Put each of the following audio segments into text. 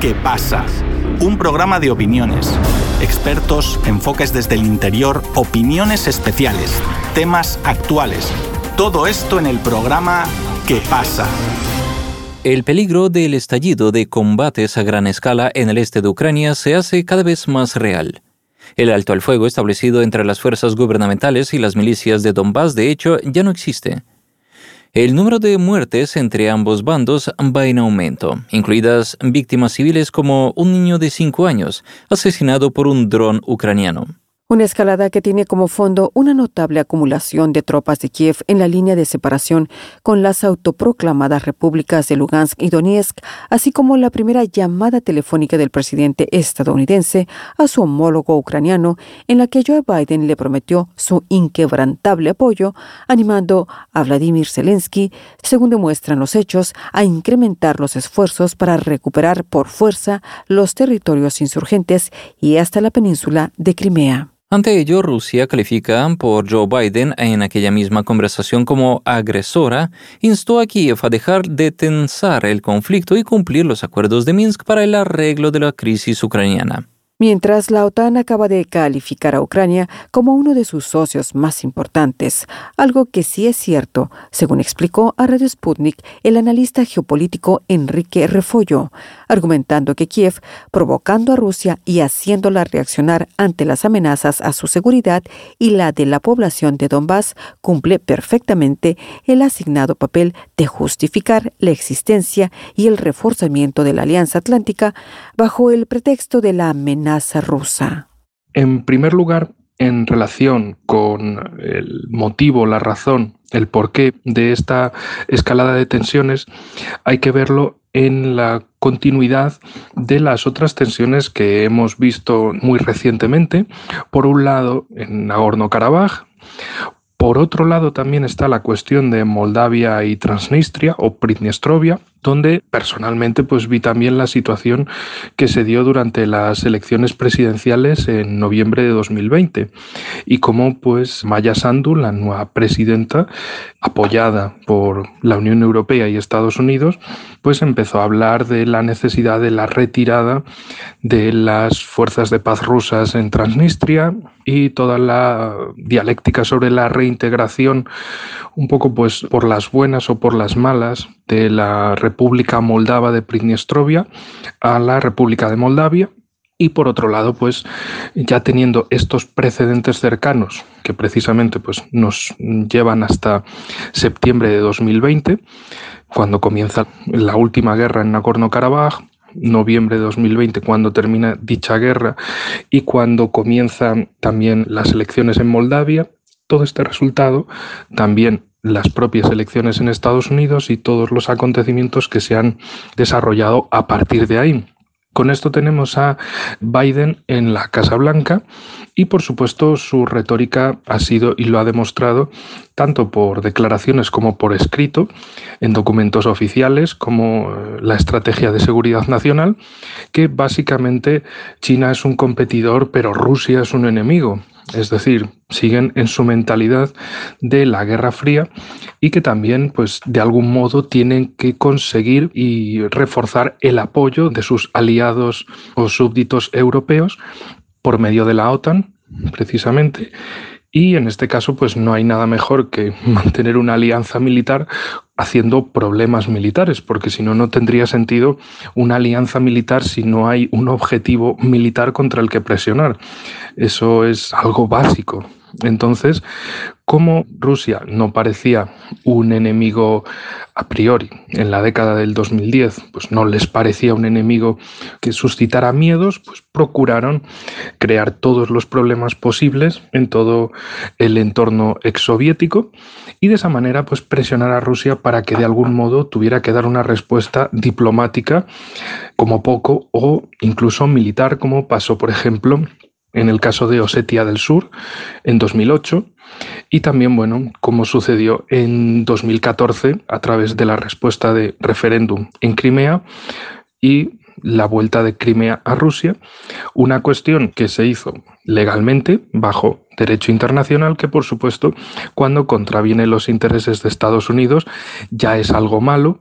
¿Qué pasa? Un programa de opiniones, expertos, enfoques desde el interior, opiniones especiales, temas actuales. Todo esto en el programa ¿Qué pasa? El peligro del estallido de combates a gran escala en el este de Ucrania se hace cada vez más real. El alto al fuego establecido entre las fuerzas gubernamentales y las milicias de Donbass, de hecho, ya no existe. El número de muertes entre ambos bandos va en aumento, incluidas víctimas civiles como un niño de 5 años, asesinado por un dron ucraniano. Una escalada que tiene como fondo una notable acumulación de tropas de Kiev en la línea de separación con las autoproclamadas repúblicas de Lugansk y Donetsk, así como la primera llamada telefónica del presidente estadounidense a su homólogo ucraniano, en la que Joe Biden le prometió su inquebrantable apoyo, animando a Vladimir Zelensky, según demuestran los hechos, a incrementar los esfuerzos para recuperar por fuerza los territorios insurgentes y hasta la península de Crimea. Ante ello, Rusia califica por Joe Biden en aquella misma conversación como agresora, instó a Kiev a dejar de tensar el conflicto y cumplir los acuerdos de Minsk para el arreglo de la crisis ucraniana. Mientras la OTAN acaba de calificar a Ucrania como uno de sus socios más importantes, algo que sí es cierto, según explicó a Radio Sputnik el analista geopolítico Enrique Refollo, argumentando que Kiev, provocando a Rusia y haciéndola reaccionar ante las amenazas a su seguridad y la de la población de Donbass, cumple perfectamente el asignado papel de justificar la existencia y el reforzamiento de la Alianza Atlántica bajo el pretexto de la amenaza rusa. En primer lugar, en relación con el motivo, la razón, el porqué de esta escalada de tensiones, hay que verlo en la continuidad de las otras tensiones que hemos visto muy recientemente. Por un lado, en Nagorno-Karabaj. Por otro lado, también está la cuestión de Moldavia y Transnistria o Pridniestrovia, donde personalmente pues vi también la situación que se dio durante las elecciones presidenciales en noviembre de 2020 y cómo pues Maya Sandu, la nueva presidenta, apoyada por la Unión Europea y Estados Unidos, pues empezó a hablar de la necesidad de la retirada de las fuerzas de paz rusas en Transnistria y toda la dialéctica sobre la reintegración, un poco pues por las buenas o por las malas, de la República Moldava de Pridniestrovia a la República de Moldavia. Y por otro lado, pues ya teniendo estos precedentes cercanos que precisamente pues nos llevan hasta septiembre de 2020, cuando comienza la última guerra en Nagorno-Karabaj, noviembre de 2020, cuando termina dicha guerra y cuando comienzan también las elecciones en Moldavia, todo este resultado, también las propias elecciones en Estados Unidos y todos los acontecimientos que se han desarrollado a partir de ahí. Con esto tenemos a Biden en la Casa Blanca y, por supuesto, su retórica ha sido y lo ha demostrado tanto por declaraciones como por escrito en documentos oficiales como la Estrategia de Seguridad Nacional, que básicamente China es un competidor pero Rusia es un enemigo. Es decir, siguen en su mentalidad de la Guerra Fría y que también, pues, de algún modo tienen que conseguir y reforzar el apoyo de sus aliados o súbditos europeos por medio de la OTAN, precisamente. Y en este caso, pues no hay nada mejor que mantener una alianza militar haciendo problemas militares, porque si no, no tendría sentido una alianza militar si no hay un objetivo militar contra el que presionar. Eso es algo básico. Entonces, como Rusia no parecía un enemigo a priori en la década del 2010, pues no les parecía un enemigo que suscitara miedos, pues procuraron crear todos los problemas posibles en todo el entorno exsoviético y de esa manera pues presionar a Rusia para que de algún modo tuviera que dar una respuesta diplomática como poco o incluso militar, como pasó por ejemplo en el caso de Osetia del Sur en 2008 y también, bueno, como sucedió en 2014 a través de la respuesta de referéndum en Crimea y la vuelta de Crimea a Rusia, una cuestión que se hizo legalmente bajo derecho internacional que, por supuesto, cuando contraviene los intereses de Estados Unidos ya es algo malo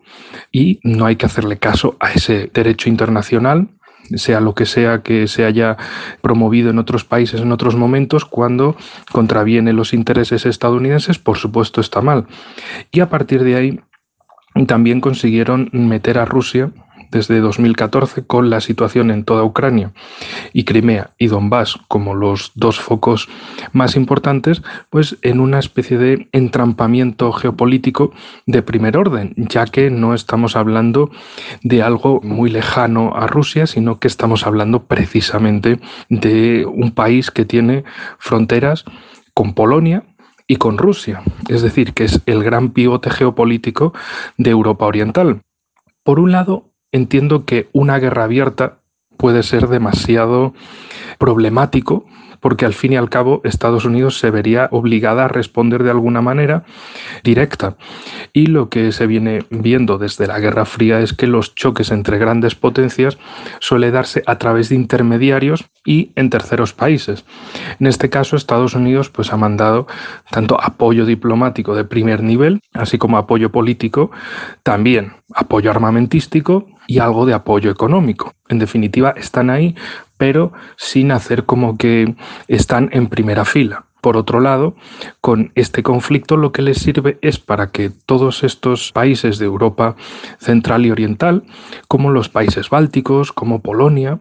y no hay que hacerle caso a ese derecho internacional, sea lo que sea que se haya promovido en otros países en otros momentos. Cuando contraviene los intereses estadounidenses, por supuesto está mal. Y a partir de ahí también consiguieron meter a Rusia desde 2014 con la situación en toda Ucrania y Crimea y Donbass como los dos focos más importantes, pues en una especie de entrampamiento geopolítico de primer orden, ya que no estamos hablando de algo muy lejano a Rusia, sino que estamos hablando precisamente de un país que tiene fronteras con Polonia y con Rusia, es decir, que es el gran pivote geopolítico de Europa Oriental. Por un lado, entiendo que una guerra abierta puede ser demasiado problemático, porque al fin y al cabo Estados Unidos se vería obligada a responder de alguna manera directa. Y lo que se viene viendo desde la Guerra Fría es que los choques entre grandes potencias suele darse a través de intermediarios y en terceros países. En este caso, Estados Unidos pues ha mandado tanto apoyo diplomático de primer nivel, así como apoyo político, también apoyo armamentístico y algo de apoyo económico. En definitiva, están ahí, pero sin hacer como que están en primera fila. Por otro lado, con este conflicto lo que les sirve es para que todos estos países de Europa central y oriental, como los países bálticos, como Polonia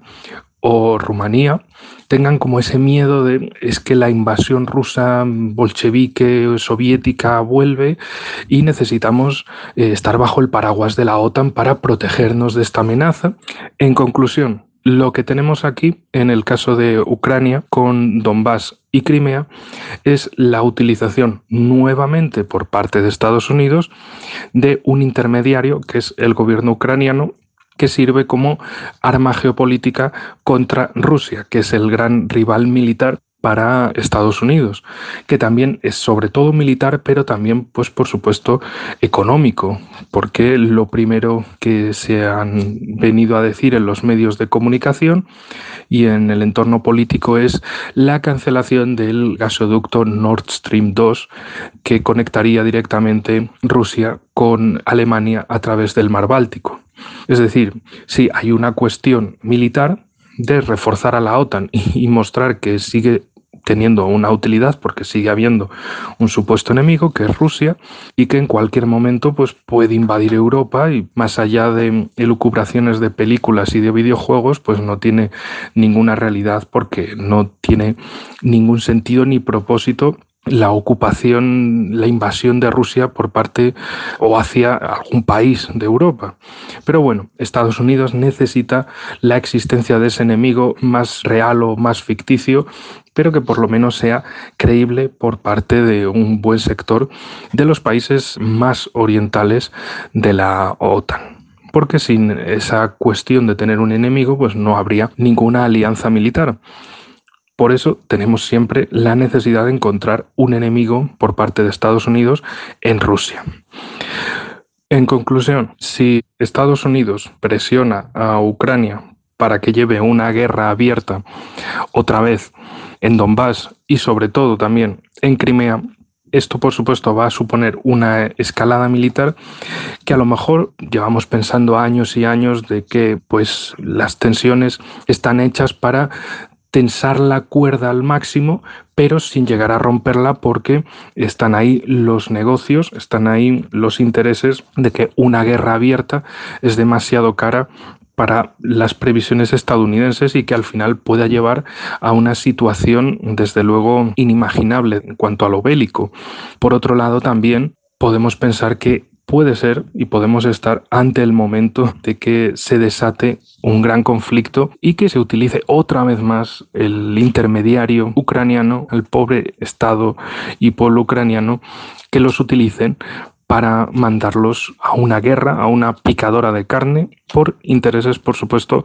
o Rumanía, tengan como ese miedo de es que la invasión rusa, bolchevique, soviética vuelve y necesitamos estar bajo el paraguas de la OTAN para protegernos de esta amenaza. En conclusión, lo que tenemos aquí, en el caso de Ucrania, con Donbass y Crimea, es la utilización nuevamente por parte de Estados Unidos de un intermediario, que es el gobierno ucraniano, que sirve como arma geopolítica contra Rusia, que es el gran rival militar para Estados Unidos, que también es sobre todo militar, pero también, pues por supuesto, económico, porque lo primero que se han venido a decir en los medios de comunicación y en el entorno político es la cancelación del gasoducto Nord Stream 2, que conectaría directamente Rusia con Alemania a través del mar Báltico. Es decir, sí hay una cuestión militar de reforzar a la OTAN y mostrar que sigue teniendo una utilidad porque sigue habiendo un supuesto enemigo que es Rusia y que en cualquier momento pues puede invadir Europa y más allá de elucubraciones de películas y de videojuegos pues no tiene ninguna realidad porque no tiene ningún sentido ni propósito la ocupación, la invasión de Rusia por parte o hacia algún país de Europa. Pero bueno, Estados Unidos necesita la existencia de ese enemigo más real o más ficticio, pero que por lo menos sea creíble por parte de un buen sector de los países más orientales de la OTAN. Porque sin esa cuestión de tener un enemigo, pues no habría ninguna alianza militar. Por eso tenemos siempre la necesidad de encontrar un enemigo por parte de Estados Unidos en Rusia. En conclusión, si Estados Unidos presiona a Ucrania para que lleve una guerra abierta otra vez en Donbass y sobre todo también en Crimea, esto por supuesto va a suponer una escalada militar que a lo mejor llevamos pensando años y años de que pues las tensiones están hechas para tensar la cuerda al máximo, pero sin llegar a romperla porque están ahí los negocios, están ahí los intereses de que una guerra abierta es demasiado cara para las previsiones estadounidenses y que al final pueda llevar a una situación desde luego inimaginable en cuanto a lo bélico. Por otro lado, también podemos pensar que puede ser y podemos estar ante el momento de que se desate un gran conflicto y que se utilice otra vez más el intermediario ucraniano, el pobre Estado y pueblo ucraniano, que los utilicen para mandarlos a una guerra, a una picadora de carne, por intereses, por supuesto,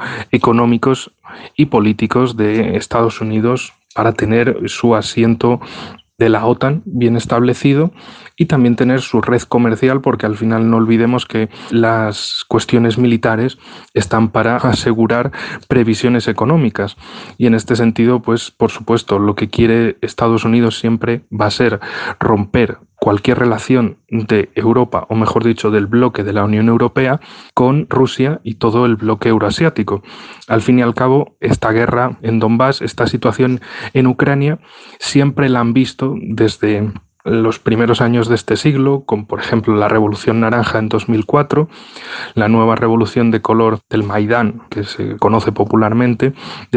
económicos y políticos de Estados Unidos para tener su asiento de la OTAN bien establecido y también tener su red comercial, porque al final no olvidemos que las cuestiones militares están para asegurar previsiones económicas y en este sentido, pues por supuesto, lo que quiere Estados Unidos siempre va a ser romper cualquier relación de Europa, o mejor dicho, del bloque de la Unión Europea con Rusia y todo el bloque euroasiático. Al fin y al cabo, esta guerra en Donbass, esta situación en Ucrania, siempre la han visto desde los primeros años de este siglo, como por ejemplo la Revolución Naranja en 2004, la nueva revolución de color del Maidán, que se conoce popularmente, de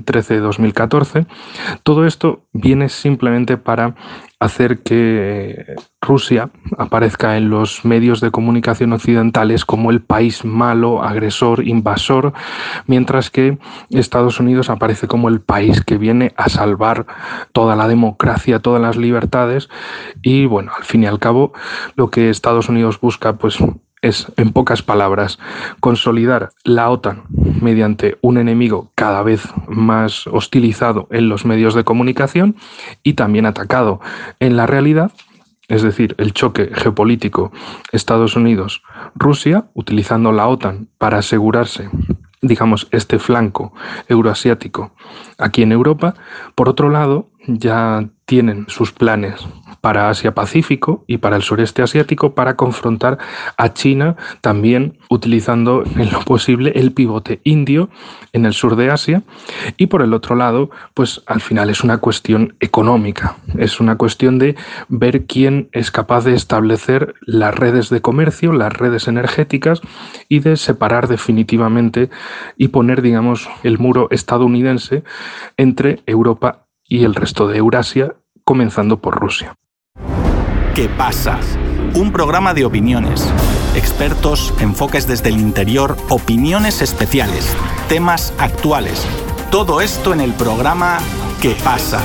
2013-2014. Todo esto viene simplemente para hacer que Rusia aparezca en los medios de comunicación occidentales como el país malo, agresor, invasor, mientras que Estados Unidos aparece como el país que viene a salvar toda la democracia, todas las libertades. Y bueno, al fin y al cabo, lo que Estados Unidos busca, pues, es, en pocas palabras, consolidar la OTAN mediante un enemigo cada vez más hostilizado en los medios de comunicación y también atacado en la realidad, es decir, el choque geopolítico Estados Unidos-Rusia, utilizando la OTAN para asegurarse, digamos, este flanco euroasiático aquí en Europa. Por otro lado, ya tienen sus planes para Asia-Pacífico y para el sureste asiático para confrontar a China, también utilizando en lo posible el pivote indio en el sur de Asia. Y por el otro lado, pues al final es una cuestión económica, es una cuestión de ver quién es capaz de establecer las redes de comercio, las redes energéticas y de separar definitivamente y poner, digamos, el muro estadounidense entre Europa y el resto de Eurasia, comenzando por Rusia. ¿Qué pasa? Un programa de opiniones, expertos, enfoques desde el interior, opiniones especiales, temas actuales. Todo esto en el programa ¿Qué pasa?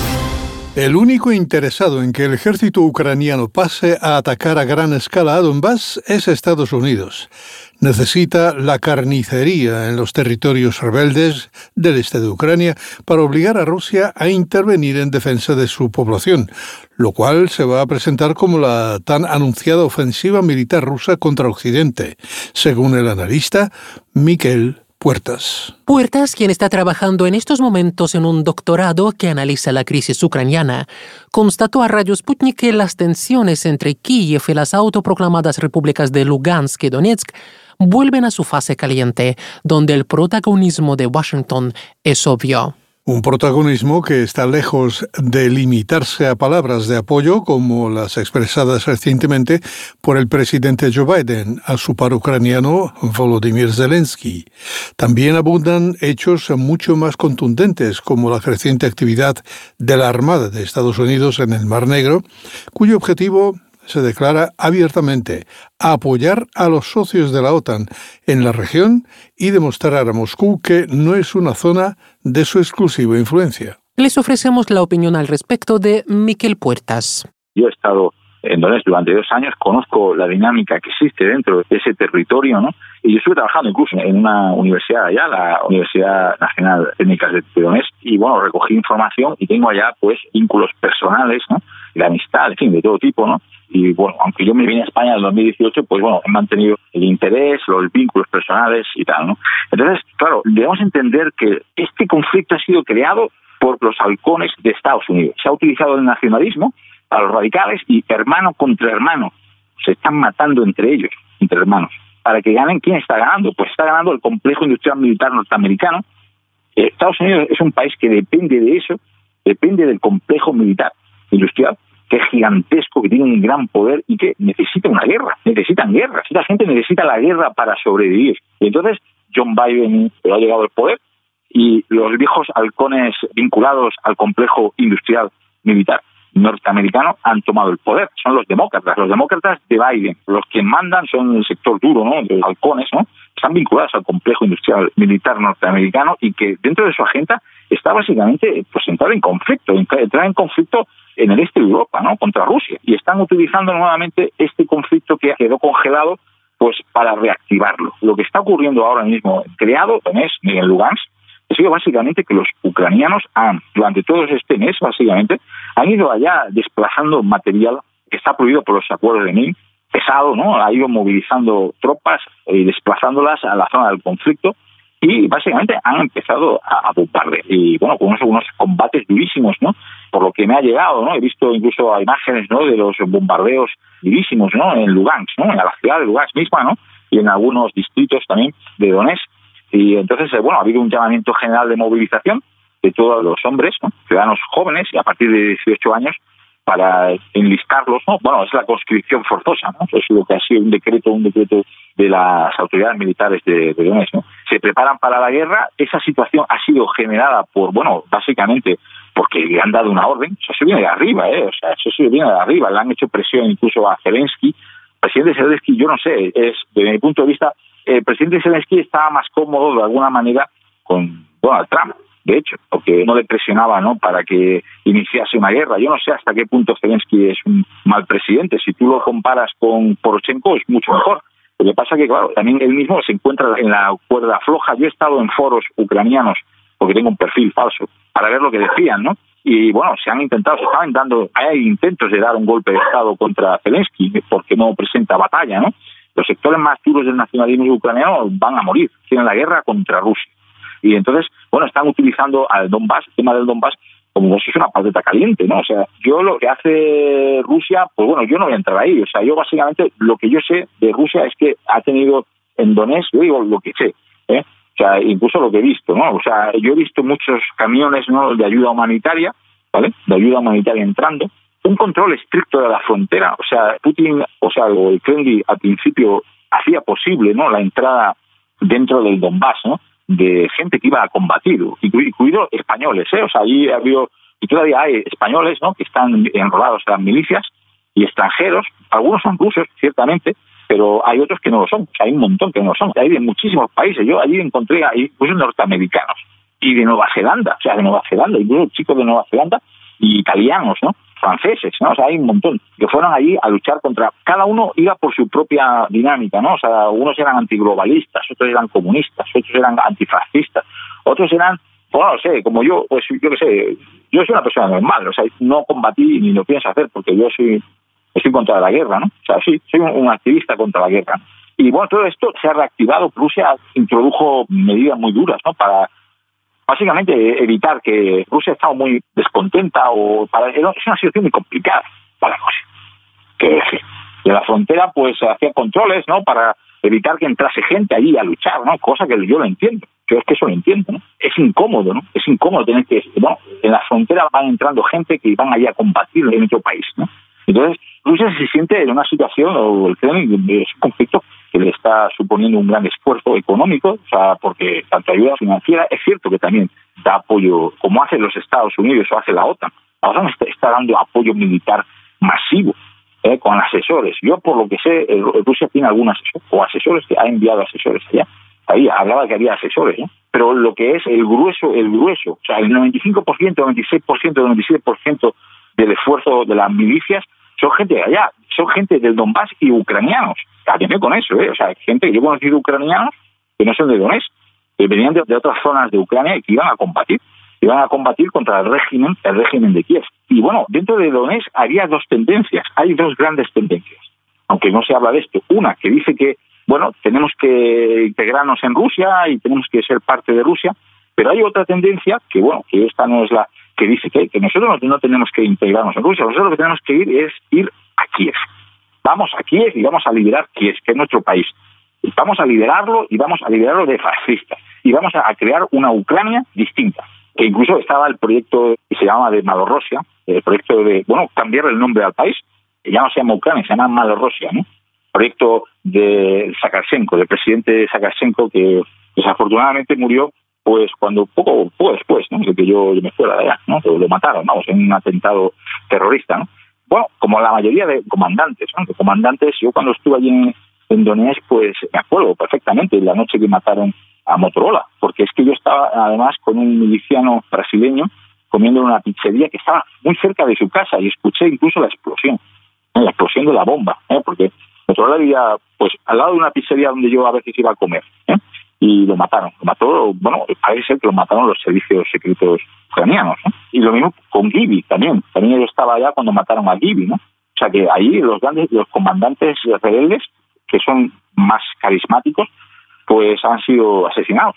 El único interesado en que el ejército ucraniano pase a atacar a gran escala a Donbass es Estados Unidos. Necesita la carnicería en los territorios rebeldes del este de Ucrania para obligar a Rusia a intervenir en defensa de su población, lo cual se va a presentar como la tan anunciada ofensiva militar rusa contra Occidente, según el analista Miquel Puertas. Puertas, quien está trabajando en estos momentos en un doctorado que analiza la crisis ucraniana, constató a Radio Sputnik que las tensiones entre Kiev y las autoproclamadas repúblicas de Lugansk y Donetsk vuelven a su fase caliente, donde el protagonismo de Washington es obvio. Un protagonismo que está lejos de limitarse a palabras de apoyo como las expresadas recientemente por el presidente Joe Biden a su par ucraniano Volodymyr Zelensky. También abundan hechos mucho más contundentes como la creciente actividad de la Armada de Estados Unidos en el Mar Negro, cuyo objetivo se declara abiertamente apoyar a los socios de la OTAN en la región y demostrar a Moscú que no es una zona de su exclusiva influencia. Les ofrecemos la opinión al respecto de Miquel Puertas. Yo he estado en Donetsk durante 2 años, conozco la dinámica que existe dentro de ese territorio, ¿no? Y yo estuve trabajando incluso en una universidad allá, la Universidad Nacional Técnica de Donetsk, y bueno, recogí información y tengo allá pues vínculos personales, ¿no? De amistad, en fin, de todo tipo, ¿no? Y bueno, aunque yo me vine a España en el 2018, pues bueno, he mantenido el interés, los vínculos personales y tal, ¿no? Entonces, claro, debemos entender que este conflicto ha sido creado por los halcones de Estados Unidos. Se ha utilizado el nacionalismo a los radicales y hermano contra hermano. Se están matando entre ellos, entre hermanos. Para que ganen, ¿quién está ganando? Pues está ganando el complejo industrial militar norteamericano. Estados Unidos es un país que depende de eso, depende del complejo militar industrial, que es gigantesco, que tiene un gran poder y que necesita una guerra. Necesitan guerra. Esta gente necesita la guerra para sobrevivir. Y entonces John Biden ha llegado al poder y los viejos halcones vinculados al complejo industrial militar norteamericano han tomado el poder. Son los demócratas de Biden. Los que mandan son el sector duro, ¿no? Los halcones, ¿no? Están vinculados al complejo industrial militar norteamericano y que dentro de su agenda está básicamente pues entrar en conflicto en el este de Europa, ¿no? Contra Rusia. Y están utilizando nuevamente este conflicto que quedó congelado pues para reactivarlo. Lo que está ocurriendo ahora mismo, creado en Lugansk, ha sido básicamente que los ucranianos durante todo este mes, básicamente, han ido allá desplazando material que está prohibido por los acuerdos de Minsk, pesado, ¿no? Ha ido movilizando tropas y desplazándolas a la zona del conflicto y básicamente han empezado a bombardear. Y bueno, con unos combates durísimos, ¿no? Por lo que me ha llegado, ¿no? He visto incluso imágenes, ¿no? De los bombardeos durísimos, ¿no? En Lugansk, ¿no? En la ciudad de Lugansk misma, ¿no? Y en algunos distritos también de Donetsk. Y entonces, bueno, ha habido un llamamiento general de movilización de todos los hombres, ¿no? Ciudadanos jóvenes y a partir de 18 años para enlistarlos, ¿no? Bueno, es la conscripción forzosa, ¿no? Es lo que ha sido un decreto de las autoridades militares de Donetsk, ¿no? Se preparan para la guerra. Esa situación ha sido generada por, bueno, básicamente porque le han dado una orden. Eso viene de arriba, o sea, eso viene de arriba. Le han hecho presión incluso a Zelensky. El presidente Zelensky, yo no sé, desde mi punto de vista, el presidente Zelensky estaba más cómodo de alguna manera con Donald Trump, de hecho, porque no le presionaba, ¿no? Para que iniciase una guerra. Yo no sé hasta qué punto Zelensky es un mal presidente. Si tú lo comparas con Poroshenko, es mucho mejor. Lo que pasa que, claro, también él mismo se encuentra en la cuerda floja. Yo he estado en foros ucranianos, porque tengo un perfil falso, para ver lo que decían, ¿no? Y bueno, hay intentos de dar un golpe de Estado contra Zelensky, porque no presenta batalla, ¿no? Los sectores más duros del nacionalismo ucraniano van a morir, tienen la guerra contra Rusia. Y entonces, bueno, están utilizando al Donbass, el tema del Donbass, como si es una patata caliente, ¿no? O sea, yo lo que hace Rusia, pues bueno, yo no voy a entrar ahí. O sea, yo básicamente lo que yo sé de Rusia es que ha tenido en Donetsk, yo digo lo que sé, O sea, incluso lo que he visto, ¿no? O sea, yo he visto muchos camiones, ¿no? De ayuda humanitaria, ¿vale? De ayuda humanitaria entrando. Un control estricto de la frontera. O sea, Putin, o el Kremlin al principio hacía posible, ¿no? La entrada dentro del Donbass, ¿no? De gente que iba a combatir, incluidos españoles, O sea, allí ha habido, y todavía hay españoles, ¿no? Que están enrolados en las milicias y extranjeros. Algunos son rusos, ciertamente, pero hay otros que no lo son. O sea, hay un montón que no lo son. Hay de muchísimos países. Yo allí encontré incluso norteamericanos y de Nueva Zelanda, incluso chicos de Nueva Zelanda y italianos, ¿no? Franceses, ¿no? O sea, hay un montón que fueron allí a luchar contra... Cada uno iba por su propia dinámica, ¿no? O sea, unos eran antiglobalistas, otros eran comunistas, otros eran antifascistas, otros eran, bueno, no sé, como yo, pues yo qué sé, yo soy una persona normal, o sea, no combatí ni lo pienso hacer porque yo estoy contra la guerra, ¿no? O sea, sí, soy un activista contra la guerra. Y bueno, todo esto se ha reactivado. Rusia introdujo medidas muy duras, ¿no? Para básicamente evitar que Rusia estaba muy descontenta es una situación muy complicada para Rusia. Que de la frontera pues hacía controles, ¿no? Para evitar que entrase gente allí a luchar, ¿no? Cosa que yo lo entiendo. Yo es que eso lo entiendo, ¿no? Es incómodo, ¿no? Es incómodo tener que... Bueno, en la frontera van entrando gente que van allí a combatir en otro país, ¿no? Entonces, Rusia se siente en una situación, o el Kremlin, es un conflicto que le está suponiendo un gran esfuerzo económico, o sea, porque tanto ayuda financiera, es cierto que también da apoyo, como hacen los Estados Unidos o hace la OTAN. La OTAN está dando apoyo militar masivo, con asesores. Yo, por lo que sé, Rusia tiene algún asesor, o asesores, que ha enviado asesores allá. Ahí hablaba que había asesores, ¿no? Pero lo que es el grueso, o sea, el 95%, 96%, 97% del esfuerzo de las milicias son gente de allá, son gente del Donbass y ucranianos. Atención con eso, O sea, gente que yo he conocido ucranianos que no son de Donetsk, que venían de otras zonas de Ucrania y que iban a combatir contra el régimen de Kiev. Y bueno, dentro de Donetsk había dos grandes tendencias, aunque no se habla de esto. Una que dice que, bueno, tenemos que integrarnos en Rusia y tenemos que ser parte de Rusia, pero hay otra tendencia que, bueno, que esta no es la que dice que nosotros no tenemos que integrarnos en Rusia, nosotros lo que tenemos que ir a Kiev. Vamos a Kiev y vamos a liberar Kiev, que es nuestro país. Y vamos a liderarlo de fascistas. Y vamos a crear una Ucrania distinta. Que incluso estaba el proyecto que se llama de Malorrusia, el proyecto de, bueno, cambiar el nombre al país, que ya no se llama Ucrania, se llama Malorrusia, ¿no? Proyecto de Sakarchenko, del presidente Sakarchenko, que desafortunadamente murió pues poco después, ¿no? De que yo me fuera de allá, ¿no? Lo mataron, en un atentado terrorista, ¿no? Bueno, como la mayoría de comandantes, ¿no? De comandantes, yo cuando estuve allí en Donetsk, pues me acuerdo perfectamente la noche que mataron a Motorola, porque es que yo estaba además con un miliciano brasileño comiendo en una pizzería que estaba muy cerca de su casa y escuché incluso la explosión de la bomba, porque Motorola vivía pues al lado de una pizzería donde yo a veces iba a comer, y lo mataron. Parece ser que lo mataron los servicios secretos ucranianos, ¿no? Y lo mismo con Givy también él estaba allá cuando mataron a Givy, ¿no? O sea que ahí los comandantes rebeldes, que son más carismáticos, pues han sido asesinados.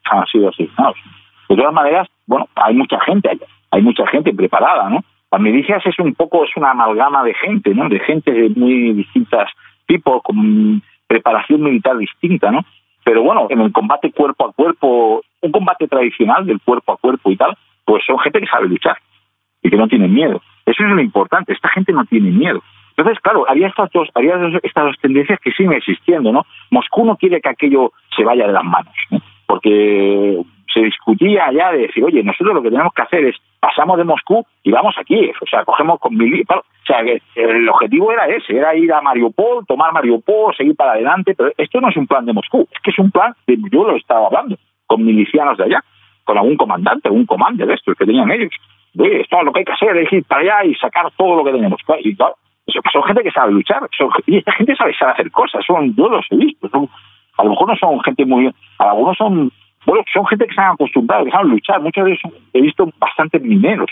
De todas maneras, hay mucha gente allá, hay mucha gente preparada, ¿no? Las milicias es una amalgama de gente, ¿no? De gente de muy distintos tipos, con preparación militar distinta, ¿no? Pero en el combate cuerpo a cuerpo, un combate tradicional del cuerpo a cuerpo y tal, pues son gente que sabe luchar y que no tienen miedo. Eso es lo importante, esta gente no tiene miedo. Entonces, claro, había estas dos tendencias que siguen existiendo, ¿no? Moscú no quiere que aquello se vaya de las manos, ¿no? Porque se discutía ya de decir, oye, nosotros lo que tenemos que hacer es, pasamos de Moscú y vamos a Kiev, o sea, cogemos con o sea, que el objetivo era ese, era ir a Mariupol, tomar Mariupol, seguir para adelante, pero esto no es un plan de Moscú, es que es un plan yo lo estaba hablando, con milicianos de allá, con algún comandante, algún comando de estos que tenían ellos. Oye, esto es lo que hay que hacer, es ir para allá y sacar todo lo que tenemos. Y claro, son gente que sabe luchar, y esta gente sabe hacer cosas, yo los he visto, a lo mejor no son gente algunos son gente que se han acostumbrado, que saben luchar. Muchos de ellos he visto bastantes mineros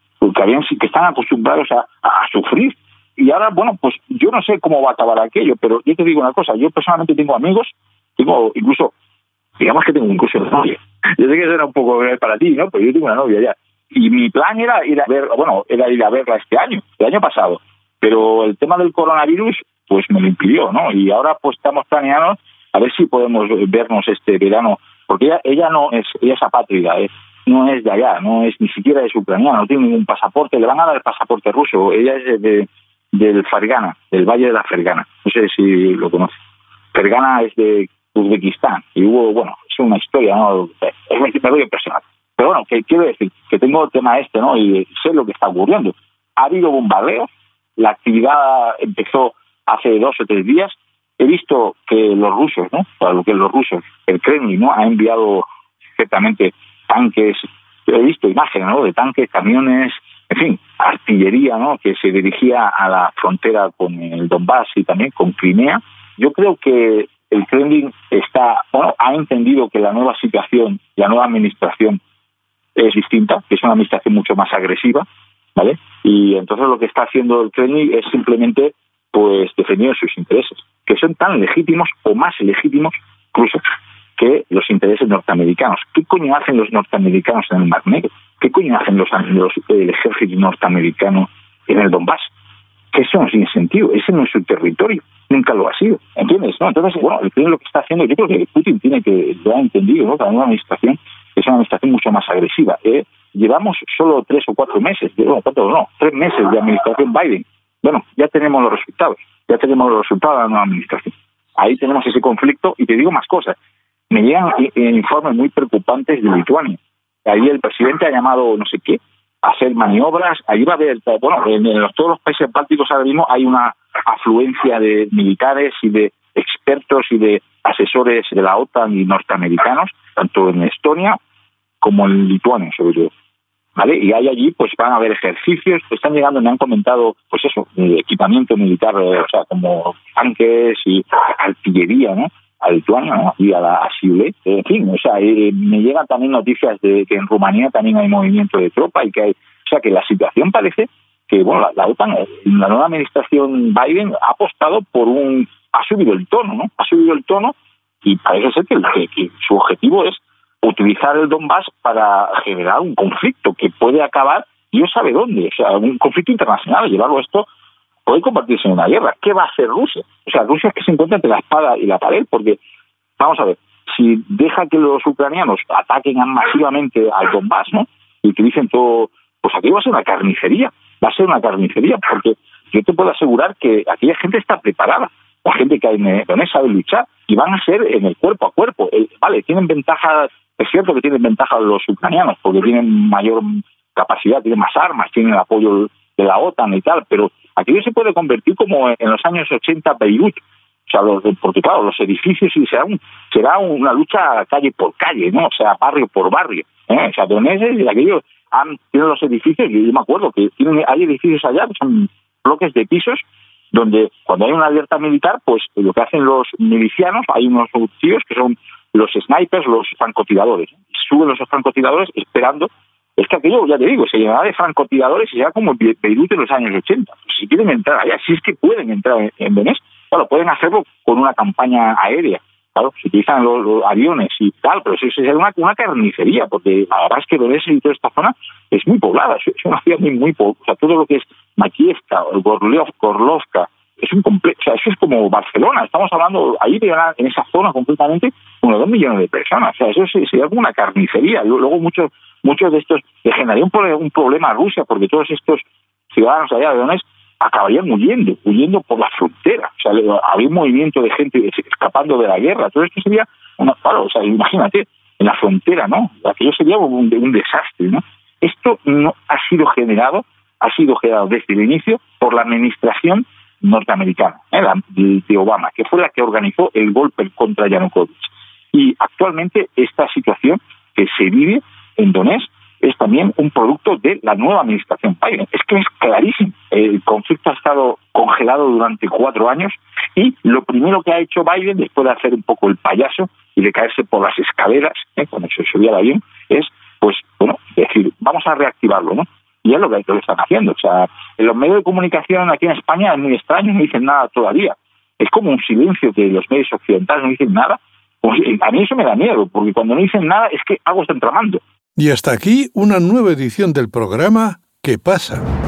que están acostumbrados a sufrir. Y ahora, pues yo no sé cómo va a acabar aquello, pero yo te digo una cosa, yo personalmente tengo amigos, digamos que tengo incluso una novia. Yo sé que eso era un poco para ti, ¿no? Pero yo tengo una novia ya. Y mi plan era ir a verla este año, el año pasado. Pero el tema del coronavirus, pues me lo impidió, ¿no? Y ahora pues estamos planeando a ver si podemos vernos este verano, porque ella es apátrida, no es de allá, no es ni siquiera es ucraniana, no tiene ningún pasaporte, le van a dar el pasaporte ruso. Ella es del Fergana, del Valle de la Fergana, no sé si lo conoce. Fergana es de Uzbekistán y es una historia, ¿no? Es un rollo personal. Pero que quiero decir que tengo el tema ¿no? Y sé lo que está ocurriendo. Ha habido bombardeos, la actividad empezó hace 2 o 3 días. He visto que los rusos, ¿no? Para lo que los rusos, el Kremlin, ¿no? Ha enviado ciertamente tanques. He visto imágenes, ¿no? De tanques, camiones, en fin, artillería, ¿no? Que se dirigía a la frontera con el Donbass y también con Crimea. Yo creo que el Kremlin ha entendido que la nueva situación, la nueva administración es distinta, que es una administración mucho más agresiva, ¿vale? Y entonces lo que está haciendo el Kremlin es simplemente pues defendiendo sus intereses, que son tan legítimos o más legítimos incluso que los intereses norteamericanos. ¿Qué coño hacen los norteamericanos en el Mar Negro? ¿Qué coño hacen el ejército norteamericano en el Donbass? Que eso no tiene sentido, ese no es su territorio, nunca lo ha sido, ¿entiendes? ¿No? Entonces, el Kremlin lo que está haciendo, yo creo que Putin lo ha entendido, ¿no? Que la nueva administración es una administración mucho más agresiva. Llevamos solo 3 o 4 meses, 3 meses de administración Biden. Ya tenemos los resultados de la nueva administración. Ahí tenemos ese conflicto y te digo más cosas. Me llegan informes muy preocupantes de Lituania. Ahí el presidente ha llamado no sé qué a hacer maniobras. Ahí va a haber, en todos los países bálticos ahora mismo hay una afluencia de militares y de expertos y de asesores de la OTAN y norteamericanos, tanto en Estonia como en Lituania, sobre todo. ¿Vale? Y hay allí, pues van a haber ejercicios, están llegando, me han comentado, pues eso, equipamiento militar, o sea, como tanques y artillería, ¿no? A Lituania, ¿no? Y a Siule, en fin, o sea, me llegan también noticias de que en Rumanía también hay movimiento de tropa y que hay, o sea, que la situación parece que, la OTAN, la nueva administración Biden ha apostado ha subido el tono, ¿no? Ha subido el tono y parece ser que su objetivo es utilizar el Donbass para generar un conflicto que puede acabar, Dios sabe dónde, o sea, un conflicto internacional, llevarlo esto puede convertirse en una guerra. ¿Qué va a hacer Rusia? O sea, Rusia es que se encuentra entre la espada y la pared, porque, vamos a ver, si deja que los ucranianos ataquen masivamente al Donbass, ¿no? Y utilicen todo, pues aquí va a ser una carnicería, porque yo te puedo asegurar que aquella gente está preparada, la gente que hay en Donetsk sabe luchar, y van a ser en el cuerpo a cuerpo. Vale, tienen ventajas. Es cierto que tienen ventaja los ucranianos porque tienen mayor capacidad, tienen más armas, tienen el apoyo de la OTAN y tal, pero aquello se puede convertir como en los años 80 Beirut. O sea, porque claro, los edificios será una lucha calle por calle, ¿no? O sea, barrio por barrio. O sea, Donetsk y aquello tienen los edificios, yo me acuerdo que hay edificios allá que son bloques de pisos donde cuando hay una alerta militar, pues lo que hacen los milicianos, hay unos tíos que son los snipers, los francotiradores. Suben los francotiradores esperando. Es que aquello, ya te digo, se llenará de francotiradores y será como Beirut en los años 80. Pues si quieren entrar allá, si es que pueden entrar en Donetsk, claro, pueden hacerlo con una campaña aérea. Claro, se utilizan los aviones y tal, pero eso es una carnicería, porque la verdad es que Donetsk y toda esta zona es muy poblada, es una ciudad muy poblada. O sea, todo lo que es Makiivka, Gorlovka, es un complejo, o sea, eso es como Barcelona. Estamos hablando, ahí en esa zona concretamente, 1 o 2 millones de personas. O sea, eso sería como una carnicería. Luego muchos de estos le generaría un problema a Rusia, porque todos estos ciudadanos allá de Donetsk acabarían huyendo por la frontera. O sea, habría un movimiento de gente escapando de la guerra. Todo esto sería claro, o sea, imagínate, en la frontera, ¿no? Aquello sería un desastre, ¿no? Esto no ha sido generado desde el inicio por la administración norteamericana, de Obama, que fue la que organizó el golpe contra Yanukovych. Y actualmente esta situación que se vive en Donetsk es también un producto de la nueva administración Biden. Es que es clarísimo. El conflicto ha estado congelado durante 4 años y lo primero que ha hecho Biden, después de hacer un poco el payaso y de caerse por las escaleras, cuando se subía el avión, es, decir, vamos a reactivarlo, ¿no? Y es lo que están haciendo. O sea, en los medios de comunicación aquí en España es muy extraño, no dicen nada todavía. Es como un silencio que los medios occidentales no dicen nada. Pues a mí eso me da miedo, porque cuando no dicen nada es que algo están tramando. Y hasta aquí una nueva edición del programa ¿Qué pasa?